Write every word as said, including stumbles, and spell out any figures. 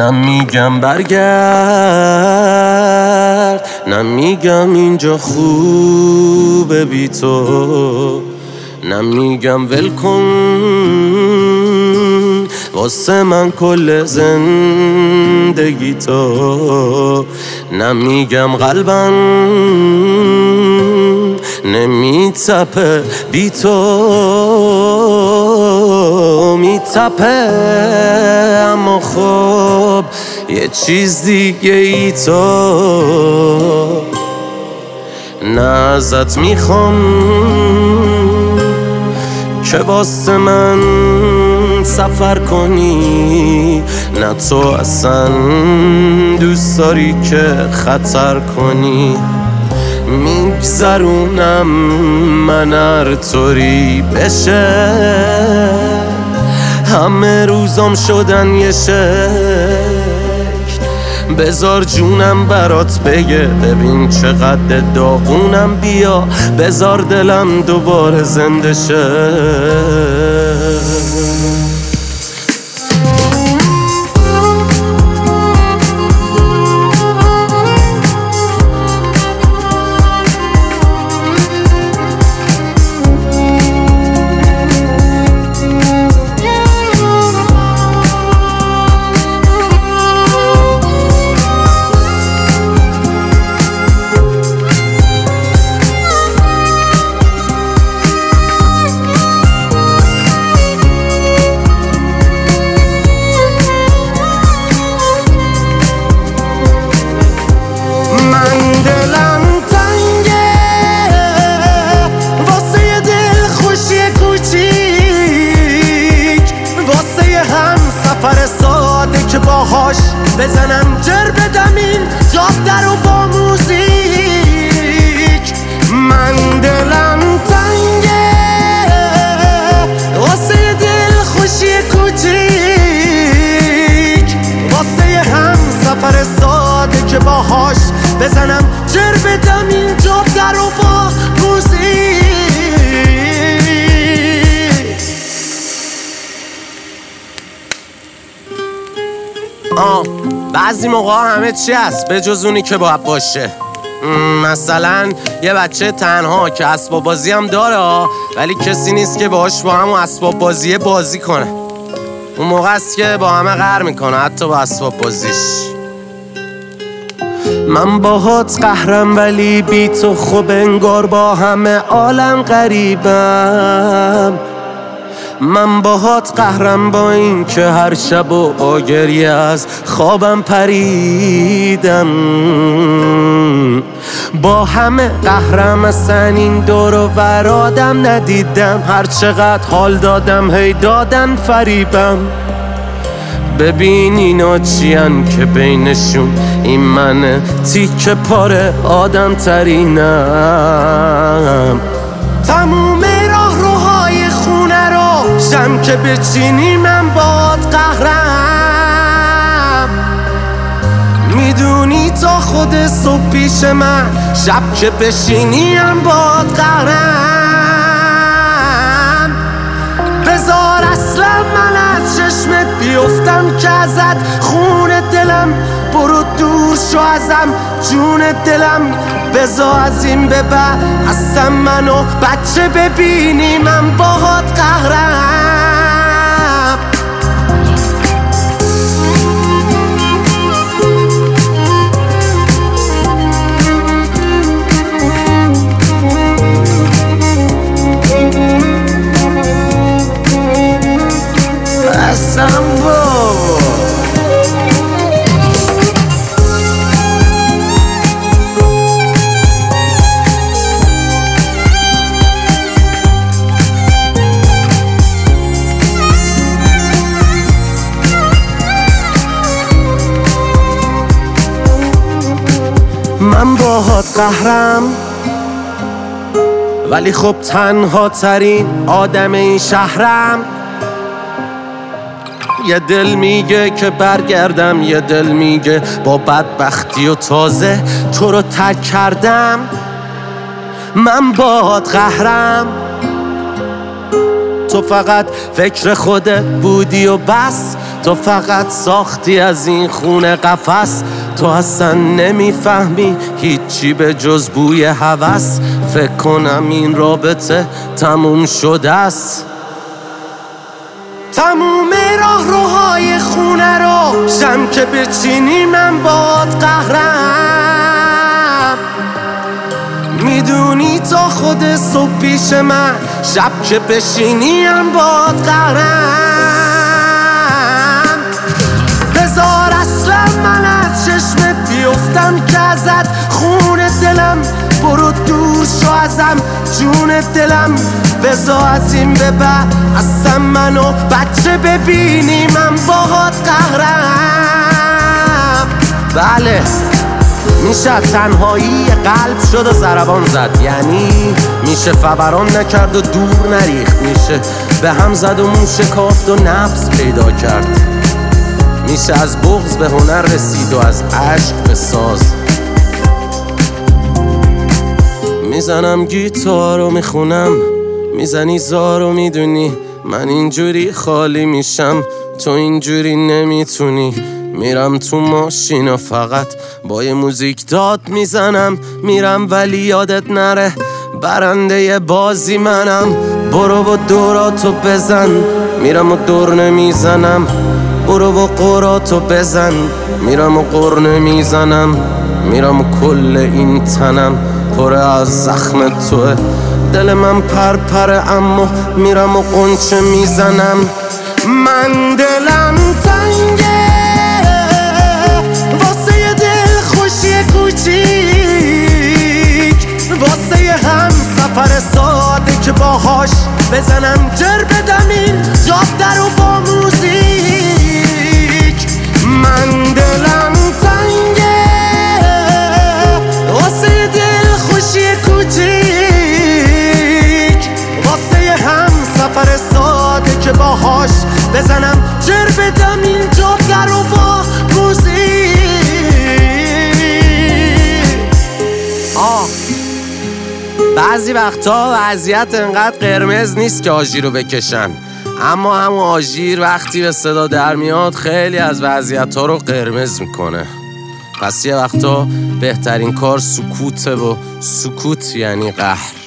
نمیگم برگرد، نمیگم اینجا خوبه بی تو، نمیگم ول کن واسه من کل زندگی تو، نمیگم قلبم نمیتپه بی تو، میتپه اما خب یه چیز دیگه ای تو. نه ازت میخوام که واسه من سفر کنی، نه تو اصلا دوست داری که خطر کنی. میگذرونم من هر طوری بشه، همه روزام شدن یه شکل. بذار جونم برات بگه ببین چقدر داغونم، بیا بذار دلم دوباره زنده شه. که باهاش بزنم جر بدم این جاده رو با موزیک. من دلم تنگه واسه دل خوشی کوچیک، واسه هم سفر ساده که باهاش بزنم جر بدم این جاده رو با موزیک. آه بعضی موقع همه چی هست به جز اونی که باید باشه. مثلا یه بچه تنها که اسباب بازی هم داره ولی کسی نیست که باهاش با همون اسباب بازی بازی کنه. اون موقع است که با همه قهر میکنه حتی با اسباب بازیش. من باهات قهرم ولی بی تو خوب انگار با همه عالم غریبم. من باهات قهرم با این که هر شب و با گریه از خوابم پریدم. با همه قهرم اصلا این دور و برادم ندیدم، هر چقدر حال دادم هی دادن فریبم. ببین اینا چیان که بینشون این من تیک پاره آدم ترینم. تموم راه روهای خونه رو شم که بچینی من باد قهرم. میدونی تا خود صبح پیش من، شب که بشینی هم باد قهرم. بذار اصلا من از چشمت بیفتم که ازت خون دلم، برو دور شو ازم جون دلم. بذار از این به بعد اصلا منو بچه ببینی من باهات قهرم. اصلا بابا من باهات قهرم ولی خب تنها ترین آدم این شهرم. یه دل میگه که برگردم، یه دل میگه با بدبختی و تازه تو رو ترک کردم. من باهات قهرم، تو فقط فکر خودت بودی و بس. تو فقط ساختی از این خونه قفس، تو اصلا نمیفهمی هیچی به جز بوی هوس. فکر کنم این رابطه تموم شده است. تموم راه روهای خونه رو شم که بچینی من باد قهرم. میدونی تا خود صبح پیش من، شب که بشینی من باد قهرم. بذار اصلا من از چشمت بیفتم که ازت خون دلم، برو دور شو ازم جون دلم. بذار از این به بعد اصلا منو بچه ببینی من باهات قهرم. بله میشه تنهایی قلب شد و ضربان زد، یعنی میشه فوران نکرد و دور نریخت، میشه به هم زد و مو شکافت و نبض پیدا کرد، میشه از بغض به هنر رسید و از عشق به ساز. میزنم گیتار و میخونم، میزنی زار و میدونی من اینجوری خالی میشم، تو اینجوری نمیتونی. میرم تو ماشین و فقط با یه موزیک داد میزنم، میرم ولی یادت نره برنده بازی منم. برو و دوراتو بزن، میرم و دور نمیزنم. برو و قراتو بزن، میرم و قر نمیزنم. میرم و کل این تنم پر از زخم توه، دل من پر پره اما میرم و قنچه میزنم. من دلم تنگه واسه یه دل خوشی کوچیک، واسه یه هم سفر ساده که باهاش بزنم جر بدم این جاده رو با موزیک. من دلم تنگه واسه یه دل خوشی کوچیک، واسه یه هم سفر ساده که باهاش بزنم جر بدم این جاده رو با موزیک. آه بعضی وقتا وضعیت انقدر قرمز نیست که آژیر رو بکشن، اما همون آژیر وقتی به صدا در میاد خیلی از وضعیت ها رو قرمز میکنه. پس یه وقتا بهترین کار سکوته و سکوت یعنی قهر.